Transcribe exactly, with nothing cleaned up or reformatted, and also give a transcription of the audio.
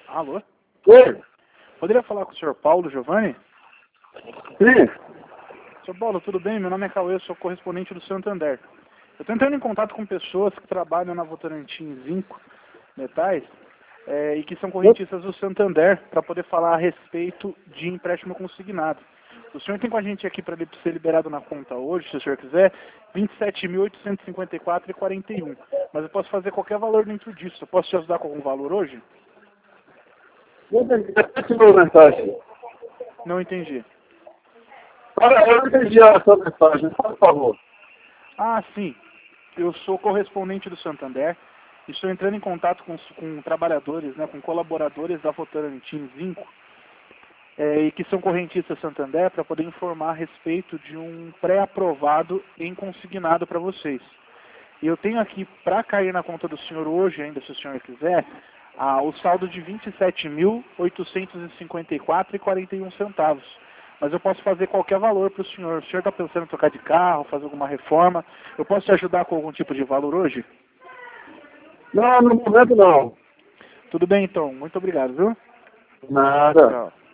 Alô? Oi? Poderia falar com o senhor Paulo Giovanni? Sim. Senhor Paulo, tudo bem? Meu nome é Cauê, sou correspondente do Santander. Eu estou entrando em contato com pessoas que trabalham na Votorantim Zinco Metais é, e que são correntistas do Santander para poder falar a respeito de empréstimo consignado. O senhor tem com a gente aqui para ser liberado na conta hoje, se o senhor quiser, vinte e sete mil oitocentos e cinquenta e quatro reais e quarenta e um. Mas eu posso fazer qualquer valor dentro disso. Eu posso te ajudar com algum valor hoje? Não entendi. Repete sua mensagem. Não entendi. Olha, eu não entendi a sua mensagem, por favor. Ah, sim. Eu sou correspondente do Santander e estou entrando em contato com, com trabalhadores, né, com colaboradores da Votorantim Zinco, é, e que são correntistas Santander para poder informar a respeito de um pré-aprovado em consignado para vocês. E eu tenho aqui, para cair na conta do senhor hoje, ainda se o senhor quiser, ah, o saldo de vinte e sete mil oitocentos e cinquenta e quatro reais e quarenta e um centavos. Mas eu posso fazer qualquer valor para o senhor. O senhor está pensando em trocar de carro, fazer alguma reforma? Eu posso te ajudar com algum tipo de valor hoje? Não, no momento não. Tudo bem, então. Muito obrigado, viu? Nada. Tchau.